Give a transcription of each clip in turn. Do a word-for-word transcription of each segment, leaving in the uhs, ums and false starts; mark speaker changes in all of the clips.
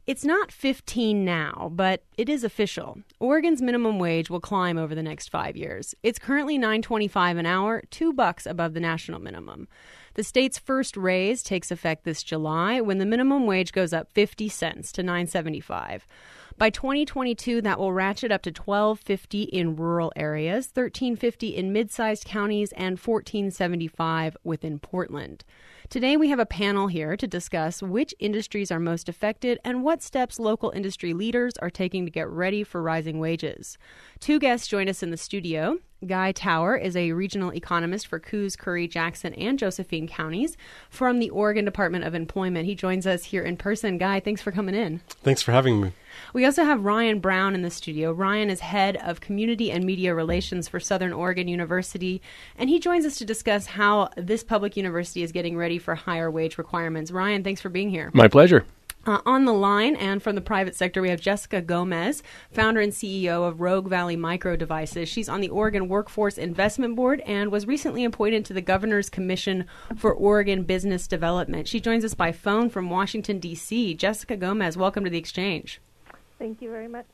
Speaker 1: It's not fifteen now, but it is official. Oregon's minimum wage will climb over the next five years. It's currently nine twenty-five an hour, two bucks above the national minimum. The state's first raise takes effect this July when the minimum wage goes up fifty cents to nine seventy-five. By twenty twenty-two, that will ratchet up to twelve fifty in rural areas, thirteen fifty in mid-sized counties, and fourteen seventy-five within Portland. Today, we have a panel here to discuss which industries are most affected and what steps local industry leaders are taking to get ready for rising wages. Two guests join us in the studio. Guy Tower is a regional economist for Coos, Curry, Jackson, and Josephine counties from the Oregon Department of Employment. He joins us here in person. Guy, thanks for coming in.
Speaker 2: Thanks for having me.
Speaker 1: We also have Ryan Brown in the studio. Ryan is head of community and media relations for Southern Oregon University, and he joins us to discuss how this public university is getting ready for higher wage requirements. Ryan, thanks for being here.
Speaker 3: My pleasure.
Speaker 1: Uh, on the line and from the private sector, we have Jessica Gomez, founder and C E O of Rogue Valley Micro Devices. She's on the Oregon Workforce Investment Board and was recently appointed to the Governor's Commission for Oregon Business Development. She joins us by phone from Washington, D C Jessica Gomez, welcome to the Exchange.
Speaker 4: Thank you very much.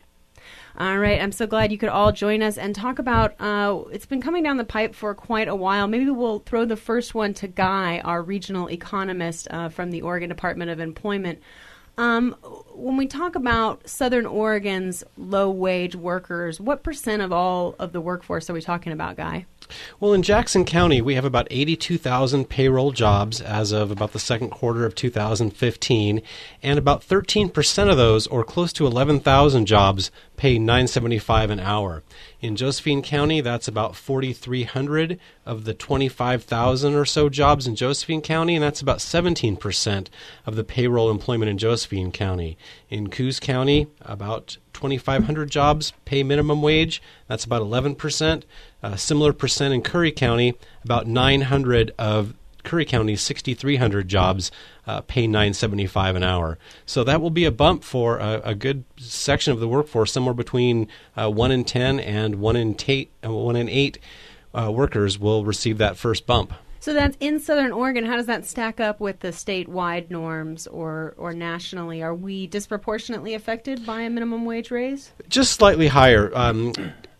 Speaker 1: All right. I'm so glad you could all join us and talk about, uh, it's been coming down the pipe for quite a while. Maybe we'll throw the first one to Guy, our regional economist uh, from the Oregon Department of Employment. Um, when we talk about Southern Oregon's low-wage workers, what percent of all of the workforce are we talking about, Guy?
Speaker 2: Well, in Jackson County, we have about eighty-two thousand payroll jobs as of about the second quarter of two thousand fifteen, and about thirteen percent of those, or close to eleven thousand jobs, pay nine seventy-five an hour. In Josephine County, that's about forty-three hundred of the twenty-five thousand or so jobs in Josephine County, and that's about seventeen percent of the payroll employment in Josephine County. In Coos County, about twenty-five hundred jobs pay minimum wage. That's about eleven percent. A similar percent in Curry County, about nine hundred of Curry County's sixty-three hundred jobs uh, pay nine seventy-five an hour. So that will be a bump for a, a good section of the workforce, somewhere between uh, one in ten and one in, ta- uh, one in eight uh, workers will receive that first bump.
Speaker 1: So that's in Southern Oregon. How does that stack up with the statewide norms or, or nationally? Are we disproportionately affected by a minimum wage raise?
Speaker 2: Just slightly higher. Um,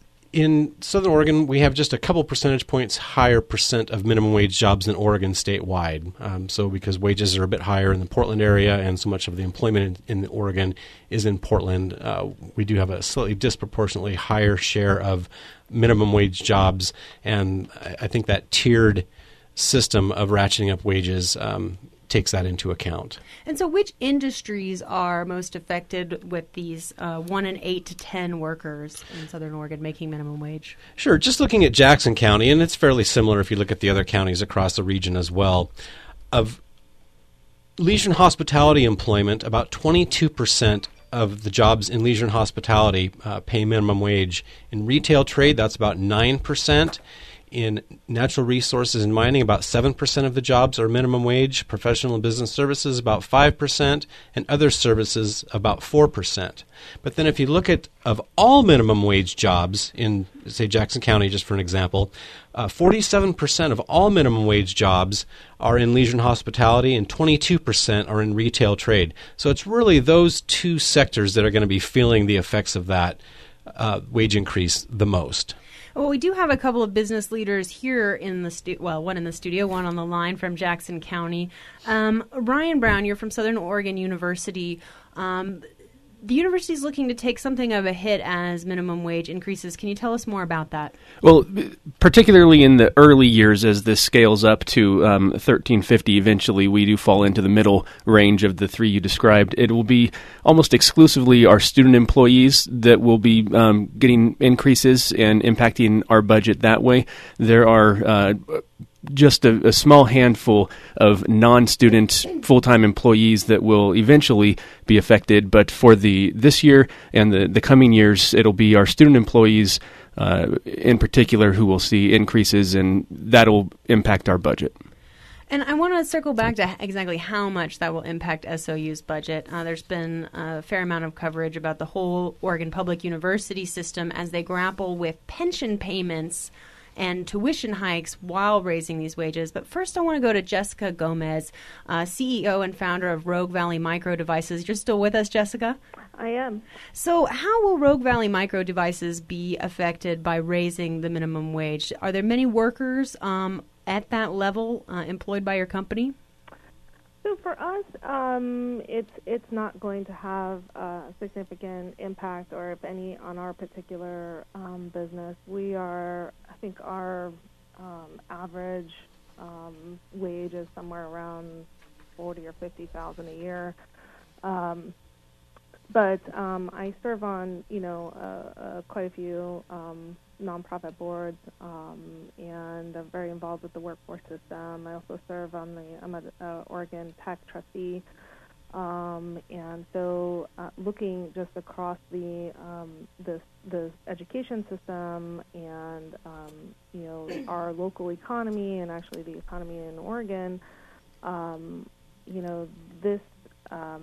Speaker 2: in Southern Oregon, we have just a couple percentage points higher percent of minimum wage jobs than Oregon statewide. Um, so because wages are a bit higher in the Portland area and so much of the employment in, in Oregon is in Portland, uh, we do have a slightly disproportionately higher share of minimum wage jobs. And I, I think that tiered system of ratcheting up wages um, takes that into account.
Speaker 1: And so which industries are most affected with these uh, one in eight to ten workers in Southern Oregon making minimum wage?
Speaker 2: Sure. Just looking at Jackson County, and it's fairly similar if you look at the other counties across the region as well, of leisure and hospitality employment, about twenty-two percent of the jobs in leisure and hospitality uh, pay minimum wage. In retail trade, that's about nine percent. In natural resources and mining, about seven percent of the jobs are minimum wage. Professional and business services, about five percent. And other services, about four percent. But then if you look at of all minimum wage jobs in, say, Jackson County, just for an example, uh, forty-seven percent of all minimum wage jobs are in leisure and hospitality, and twenty-two percent are in retail trade. So it's really those two sectors that are going to be feeling the effects of that uh, wage increase the most.
Speaker 1: Well, we do have a couple of business leaders here in the stu- well, one in the studio, one on the line from Jackson County. Um, Ryan Brown, you're from Southern Oregon University. Um, the university is looking to take something of a hit as minimum wage increases. Can you tell us more about that?
Speaker 3: Well, particularly in the early years as this scales up to um, thirteen fifty, eventually we do fall into the middle range of the three you described. It will be almost exclusively our student employees that will be um, getting increases and impacting our budget that way. There are uh, just a, a small handful of non-student full-time employees that will eventually be affected, but for the this year and the, the coming years, it'll be our student employees uh, in particular who will see increases, and that'll impact our budget.
Speaker 1: And I want to circle back to exactly how much that will impact S O U's budget. Uh, there's been a fair amount of coverage about the whole Oregon Public University system as they grapple with pension payments and tuition hikes while raising these wages. But first, I want to go to Jessica Gomez, uh, C E O and founder of Rogue Valley Micro Devices. You're still with us, Jessica?
Speaker 4: I am.
Speaker 1: So how will Rogue Valley Micro Devices be affected by raising the minimum wage? Are there many workers um, at that level uh, employed by your company?
Speaker 4: So for us, um, it's it's not going to have a significant impact, or if any, on our particular um, business. We are, I think, our um, average um, wage is somewhere around forty or fifty thousand a year. Um, but um, I serve on, you know, uh, uh, quite a few um, nonprofit boards, um, and I'm very involved with the workforce system. I also serve on the, I'm an uh, Oregon Tech trustee, um, and so uh, looking just across the um, the the education system and um, you know, our local economy and actually the economy in Oregon, um, you know, this. Um,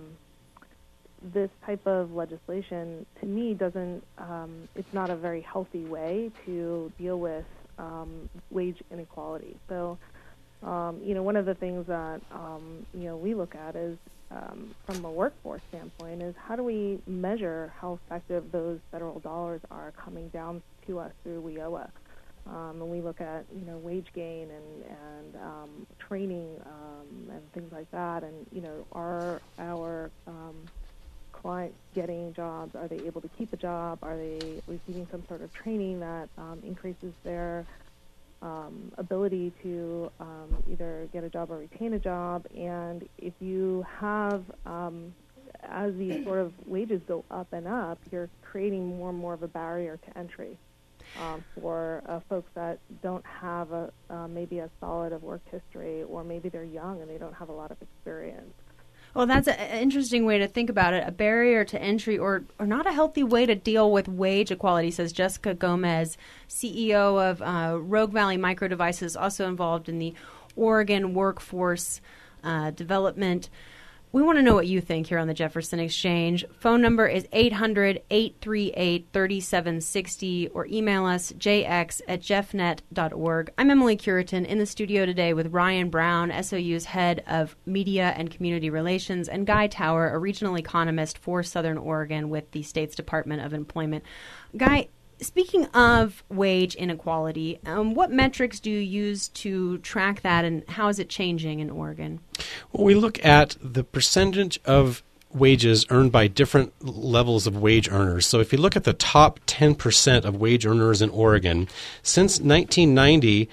Speaker 4: This type of legislation, to me, doesn't, um, it's not a very healthy way to deal with um, wage inequality. So, um, you know, one of the things that, um, you know, we look at is, um, from a workforce standpoint, is how do we measure how effective those federal dollars are coming down to us through WIOA? Um, and we look at, you know, wage gain and, and um, training um, and things like that. And, you know, are our um, clients getting jobs? Are they able to keep a job? Are they receiving some sort of training that um, increases their um, ability to um, either get a job or retain a job? And if you have, um, as these sort of wages go up and up, you're creating more and more of a barrier to entry um, for uh, folks that don't have a uh, maybe a solid of work history, or maybe they're young and they don't have a lot of experience.
Speaker 1: Well, that's an interesting way to think about it. A barrier to entry, or, or not a healthy way to deal with wage equality, says Jessica Gomez, C E O of uh, Rogue Valley Micro Devices, also involved in the Oregon workforce uh, development. We want to know what you think here on the Jefferson Exchange. Phone number is eight hundred, eight three eight, three seven six zero, or email us j x at jeffnet dot org. I'm Emily Curitan in the studio today with Ryan Brown, S O U's head of media and community relations, and Guy Tower, a regional economist for Southern Oregon with the state's Department of Employment. Guy, speaking of wage inequality, um, what metrics do you use to track that, and how is it changing in Oregon?
Speaker 2: Well, we look at the percentage of wages earned by different levels of wage earners. So if you look at the top ten percent of wage earners in Oregon, since nineteen ninety,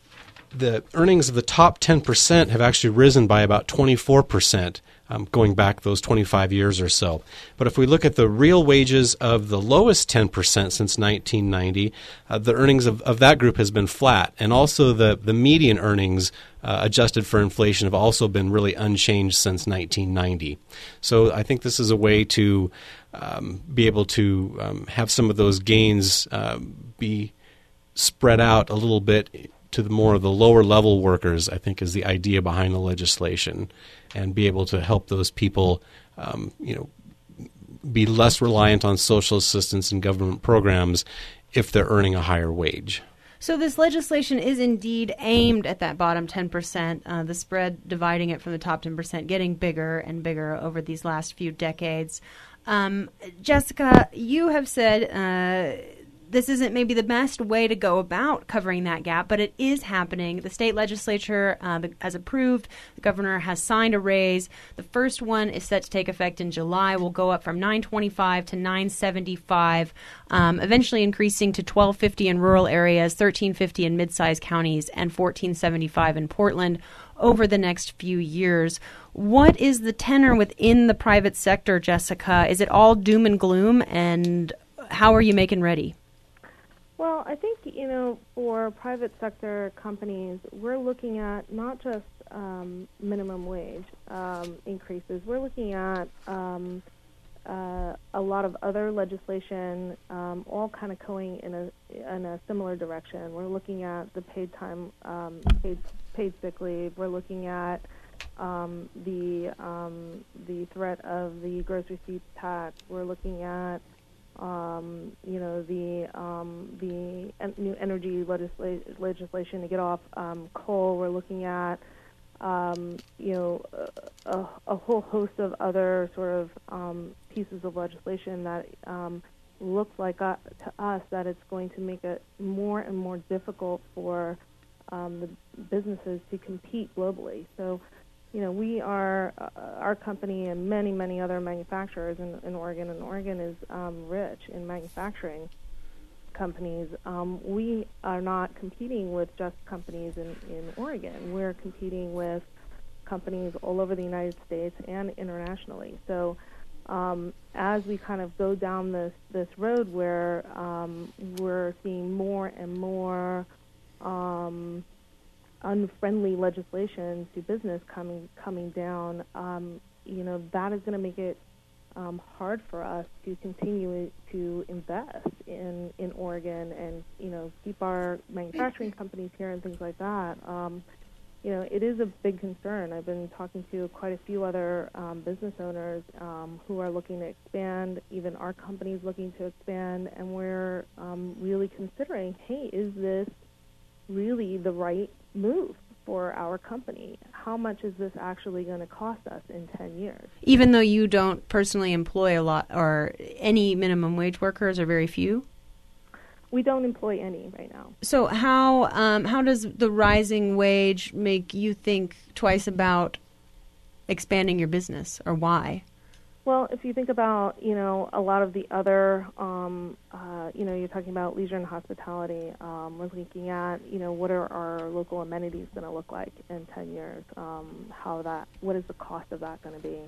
Speaker 2: the earnings of the top ten percent have actually risen by about twenty-four percent. Um, going back those twenty-five years or so. But if we look at the real wages of the lowest ten percent since nineteen ninety, uh, the earnings of, of that group has been flat. And also the, the median earnings uh, adjusted for inflation have also been really unchanged since nineteen ninety. So I think this is a way to um, be able to um, have some of those gains uh, be spread out a little bit to the more of the lower level workers, I think, is the idea behind the legislation, and be able to help those people, um, you know, be less reliant on social assistance and government programs if they're earning a higher wage.
Speaker 1: So this legislation is indeed aimed at that bottom ten percent, uh, the spread dividing it from the top ten percent, getting bigger and bigger over these last few decades. Um, Jessica, you have said uh, this isn't maybe the best way to go about covering that gap, but it is happening. The state legislature uh, has approved. The governor has signed a raise. The first one is set to take effect in July. Will go up from nine twenty-five to nine seventy-five, um, eventually increasing to twelve fifty in rural areas, thirteen fifty in mid-sized counties, and fourteen seventy-five in Portland over the next few years. What is the tenor within the private sector, Jessica? Is it all doom and gloom, and how are you making ready?
Speaker 4: Well, I think, you know, for private sector companies, we're looking at not just um, minimum wage um, increases. We're looking at um, uh, a lot of other legislation, um, all kind of going in a in a similar direction. We're looking at the paid time, um, paid paid sick leave. We're looking at um, the um, the threat of the gross receipts tax. We're looking at um, you know, the um, the en- new energy legisla- legislation to get off um, coal. We're looking at, um, you know, a, a whole host of other sort of um, pieces of legislation that um, looks like uh, to us that it's going to make it more and more difficult for um, the businesses to compete globally. So, you know, we are, uh, our company and many, many other manufacturers in, in Oregon, and Oregon is um, rich in manufacturing companies. Um, we are not competing with just companies in, in Oregon. We're competing with companies all over the United States and internationally. So um, as we kind of go down this, this road where um, we're seeing more and more um, unfriendly legislation to business coming coming down, um, you know, that is going to make it um, hard for us to continue to invest in, in Oregon and, you know, keep our manufacturing companies here and things like that. Um, you know, it is a big concern. I've been talking to quite a few other um, business owners um, who are looking to expand. Even our company's looking to expand, and we're um, really considering, hey, is this really the right move for our company? How much is this actually going to cost us in ten years?
Speaker 1: Even though you don't personally employ a lot or any minimum wage workers, or very few?
Speaker 4: We don't employ any right now.
Speaker 1: So how um, how does the rising wage make you think twice about expanding your business, or why?
Speaker 4: Well, if you think about, you know, a lot of the other, um, uh, you know, you're talking about leisure and hospitality. Um, we're looking at, you know, what are our local amenities going to look like in ten years? Um, how that, what is the cost of that going to be?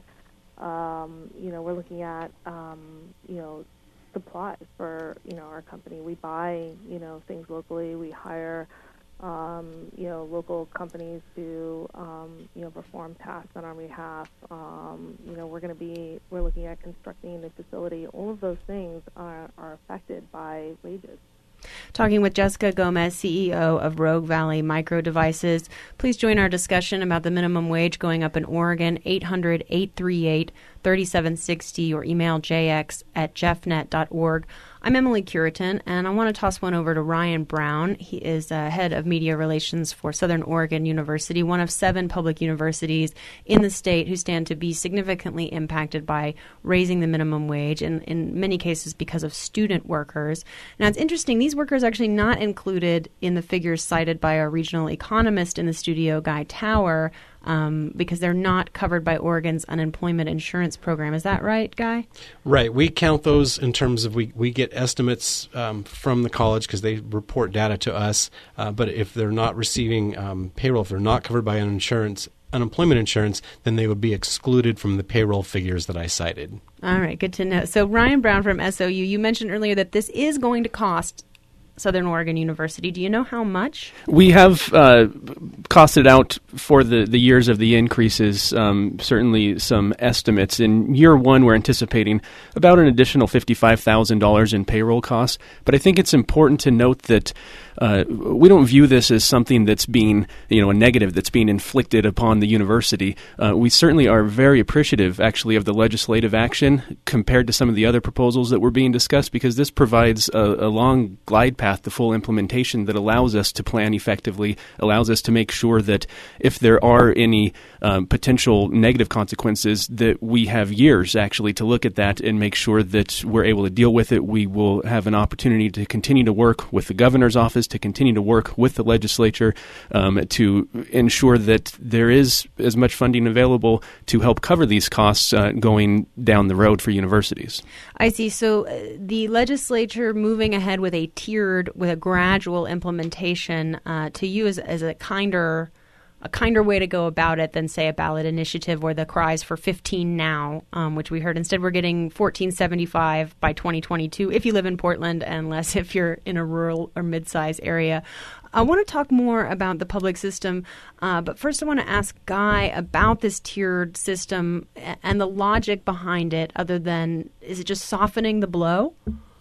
Speaker 4: Um, you know, we're looking at, um, you know, supplies for, you know, our company. We buy, you know, things locally. We hire, um, you know, local companies to, um, you know, perform tasks on our behalf. Um, you know, we're going to be, we're looking at constructing a new facility. All of those things are, are affected by wages.
Speaker 1: Talking with Jessica Gomez, C E O of Rogue Valley Micro Devices. Please join our discussion about the minimum wage going up in Oregon, eight hundred, eight three eight, three seven six zero, or email j x at jeffnet dot org. I'm Emily Curitan, and I want to toss one over to Ryan Brown. He is uh, head of media relations for Southern Oregon University, one of seven public universities in the state who stand to be significantly impacted by raising the minimum wage, and in many cases because of student workers. Now, it's interesting, these workers are actually not included in the figures cited by our regional economist in the studio, Guy Tower, Um, because they're not covered by Oregon's unemployment insurance program. Is that right, Guy?
Speaker 2: Right. We count those in terms of we, we get estimates um, from the college because they report data to us. Uh, but if they're not receiving um, payroll, if they're not covered by an insurance, unemployment insurance, then they would be excluded from the payroll figures that I cited.
Speaker 1: All right. Good to know. So Ryan Brown from S O U, you mentioned earlier that this is going to cost Southern Oregon University. Do you know how much?
Speaker 3: We have uh, costed out for the, the years of the increases, um, certainly some estimates. In year one, we're anticipating about an additional fifty-five thousand dollars in payroll costs. But I think it's important to note that uh, we don't view this as something that's being, you know, a negative that's being inflicted upon the university. Uh, we certainly are very appreciative, actually, of the legislative action compared to some of the other proposals that were being discussed, because this provides a, a long glide path to full implementation that allows us to plan effectively, allows us to make sure that if there are any um, potential negative consequences, that we have years actually to look at that and make sure that we're able to deal with it. We will have an opportunity to continue to work with the governor's office, to continue to work with the legislature um, to ensure that there is as much funding available to help cover these costs uh, going down the road for universities.
Speaker 1: I see. So uh, the legislature moving ahead with a tiered, with a gradual implementation, uh, to you as, as a kinder a kinder way to go about it than, say, a ballot initiative or the cries for fifteen now, um, which we heard. Instead, we're getting fourteen seventy-five by twenty twenty-two if you live in Portland, and less if you're in a rural or mid-size area. I want to talk more about the public system, uh, but first I want to ask Guy about this tiered system and the logic behind it, other than, is it just softening the blow?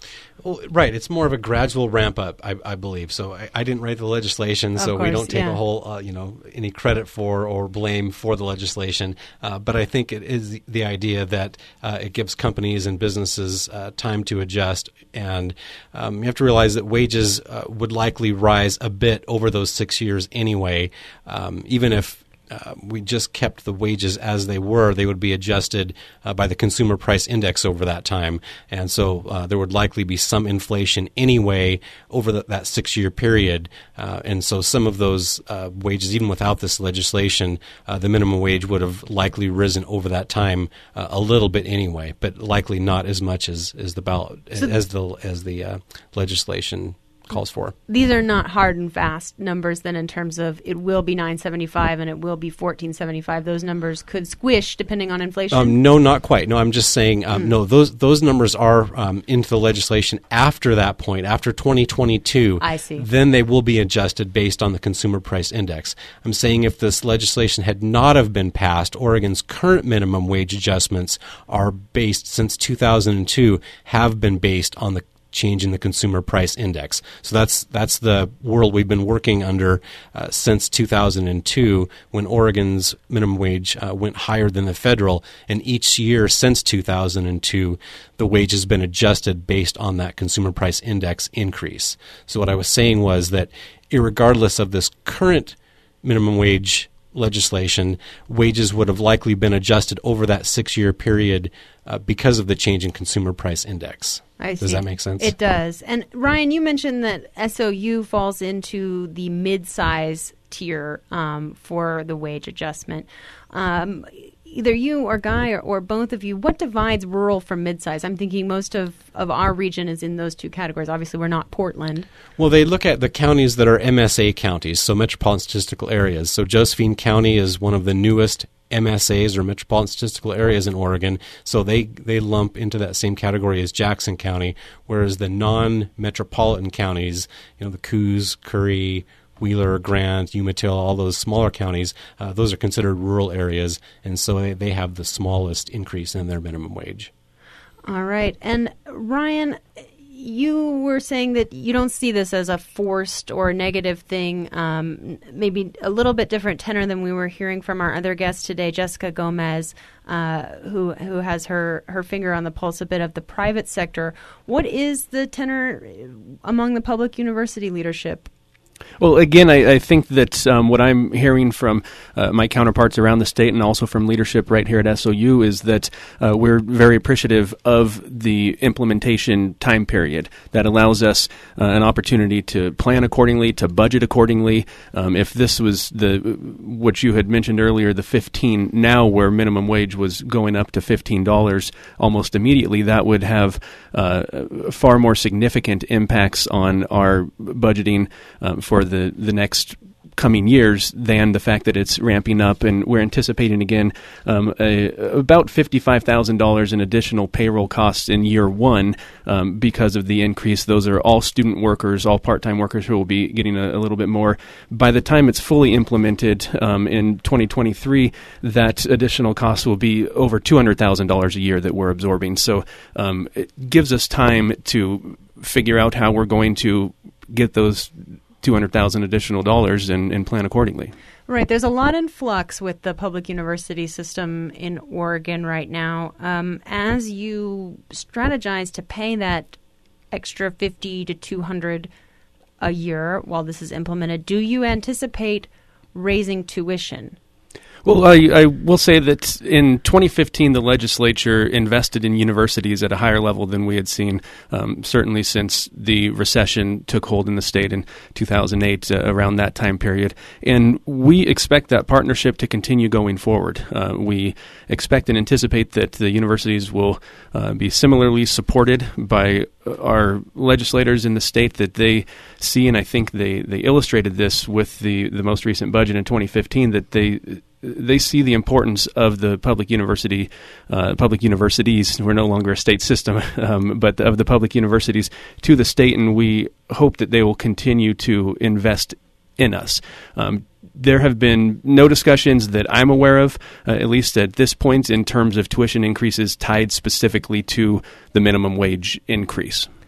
Speaker 2: Well, right. It's more of a gradual ramp up, I, I believe. So I, I didn't write the legislation,
Speaker 1: Of
Speaker 2: so
Speaker 1: course,
Speaker 2: we don't take
Speaker 1: yeah.
Speaker 2: a whole, uh, you know, any credit for or blame for the legislation. Uh, but I think it is the, the idea that uh, it gives companies and businesses uh, time to adjust. And um, you have to realize that wages uh, would likely rise a bit over those six years anyway, um, even if Uh, we just kept the wages as they were, they would be adjusted uh, by the consumer price index over that time. And so uh, there would likely be some inflation anyway over the, that six-year period. Uh, and so some of those uh, wages, even without this legislation, uh, the minimum wage would have likely risen over that time uh, a little bit anyway, but likely not as much as, as the ballot,
Speaker 1: So
Speaker 2: as the as the uh, legislation calls for.
Speaker 1: These are not hard and fast numbers then in terms of it will be nine seventy-five and it will be fourteen seventy-five. Those numbers could squish depending on inflation.
Speaker 2: Um, no, not quite. No, I'm just saying, um, mm. no, those those numbers are um, into the legislation after that point, after twenty twenty-two.
Speaker 1: I see.
Speaker 2: Then they will be adjusted based on the consumer price index. I'm saying if this legislation had not have been passed, Oregon's current minimum wage adjustments are based, since two thousand two, have been based on the change in the consumer price index. So that's that's the world we've been working under uh, since two thousand two, when Oregon's minimum wage uh, went higher than the federal. And each year since two thousand two, the wage has been adjusted based on that consumer price index increase. So what I was saying was that irregardless of this current minimum wage legislation, wages would have likely been adjusted over that six-year period uh, because of the change in consumer price index.
Speaker 1: I
Speaker 2: Does
Speaker 1: see.
Speaker 2: that make sense?
Speaker 1: It does. And Ryan, you mentioned that S O U falls into the mid-size tier um, for the wage adjustment. Um, either you or Guy or, or both of you, what divides rural from mid-size? I'm thinking most of, of our region is in those two categories. Obviously, we're not Portland.
Speaker 2: Well, they look at the counties that are M S A counties, so metropolitan statistical areas. So Josephine County is one of the newest M S As, or metropolitan statistical areas, in Oregon. So they, they lump into that same category as Jackson County, whereas the non-metropolitan counties, you know, the Coos, Curry, Wheeler, Grant, Umatilla, all those smaller counties, uh, those are considered rural areas, and so they, they have the smallest increase in their minimum wage.
Speaker 1: All right. And Ryan, you were saying that you don't see this as a forced or negative thing, um, maybe a little bit different tenor than we were hearing from our other guest today, Jessica Gomez, uh, who who has her, her finger on the pulse a bit of the private sector. What is the tenor among the public university leadership?
Speaker 3: Well, again, I, I think that um, what I'm hearing from uh, my counterparts around the state and also from leadership right here at S O U is that uh, we're very appreciative of the implementation time period that allows us uh, an opportunity to plan accordingly, to budget accordingly. Um, if this was the what you had mentioned earlier, the fifteen now, where minimum wage was going up to fifteen dollars almost immediately, that would have uh, far more significant impacts on our budgeting um, for the, the next coming years than the fact that it's ramping up. And we're anticipating, again, um, a, about fifty-five thousand dollars in additional payroll costs in year one um, because of the increase. Those are all student workers, all part-time workers who will be getting a, a little bit more. By the time it's fully implemented um, in twenty twenty-three, that additional cost will be over two hundred thousand dollars a year that we're absorbing. So um, it gives us time to figure out how we're going to get those two hundred thousand dollars additional dollars and, and plan accordingly.
Speaker 1: Right. There's a lot in flux with the public university system in Oregon right now. Um, as you strategize to pay that extra fifty to two hundred a year while this is implemented, do you anticipate raising tuition?
Speaker 3: Well, I, I will say that in twenty fifteen, the legislature invested in universities at a higher level than we had seen, um, certainly since the recession took hold in the state in two thousand eight, uh, around that time period. And we expect that partnership to continue going forward. Uh, we expect and anticipate that the universities will uh, be similarly supported by our legislators in the state, that they see, and I think they, they illustrated this with the, the most recent budget in twenty fifteen, that they they see the importance of the public university, uh, public universities. We're no longer a state system, um, but of the public universities to the state, and we hope that they will continue to invest in us. Um, there have been no discussions that I'm aware of, uh, at least at this point, in terms of tuition increases tied specifically to the minimum wage increase.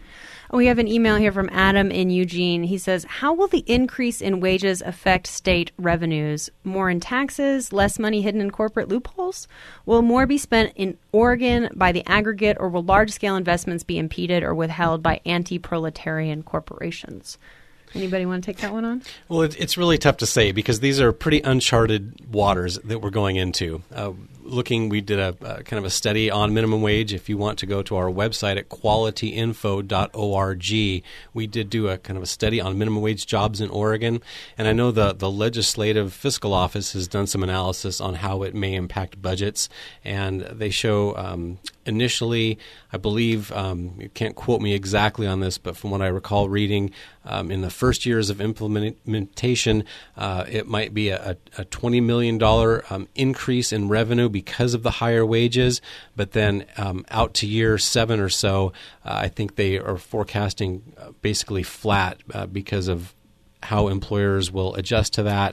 Speaker 1: We have an email here from Adam in Eugene. He says, how will the increase in wages affect state revenues? More in taxes, less money hidden in corporate loopholes? Will more be spent in Oregon by the aggregate, or will large-scale investments be impeded or withheld by anti-proletarian corporations? Anybody want to take that one on?
Speaker 2: Well, it, it's really tough to say because these are pretty uncharted waters that we're going into. Uh, looking, we did a uh, kind of a study on minimum wage. If you want to go to our website at quality info dot org, we did do a kind of a study on minimum wage jobs in Oregon. And I know the, the Legislative Fiscal Office has done some analysis on how it may impact budgets. And they show um, initially, I believe, um, you can't quote me exactly on this, but from what I recall reading, um, in the first years of implementation, uh, it might be a, a twenty million dollars um, increase in revenue because of the higher wages. But then um, out to year seven or so, uh, I think they are forecasting uh, basically flat uh, because of how employers will adjust to that.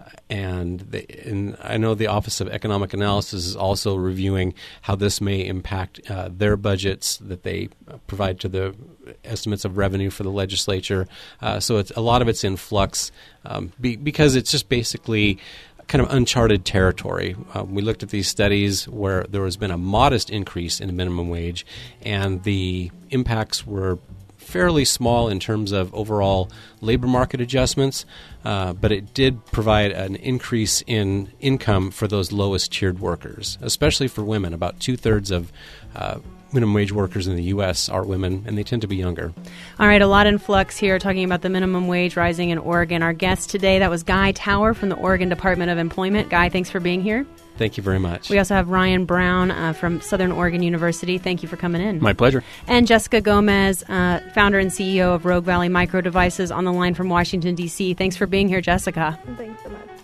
Speaker 2: And, they, and I know the Office of Economic Analysis is also reviewing how this may impact uh, their budgets that they provide to the estimates of revenue for the legislature. Uh, so it's, a lot of it's in flux um, be, because it's just basically kind of uncharted territory. Uh, we looked at these studies where there has been a modest increase in the minimum wage, and the impacts were fairly small in terms of overall labor market adjustments, uh, but it did provide an increase in income for those lowest tiered workers, especially for women. About two-thirds of uh, minimum wage workers in the U S are women, and they tend to be younger.
Speaker 1: All right, a lot in flux here talking about the minimum wage rising in Oregon. Our guest today, that was Guy Tower from the Oregon Department of Employment. Guy, thanks for being here.
Speaker 2: Thank you very much.
Speaker 1: We also have Ryan Brown uh, from Southern Oregon University. Thank you for coming in.
Speaker 3: My pleasure.
Speaker 1: And Jessica Gomez, uh, founder and C E O of Rogue Valley Micro Devices, on the line from Washington, D C. Thanks for being here, Jessica.
Speaker 4: Thanks so much.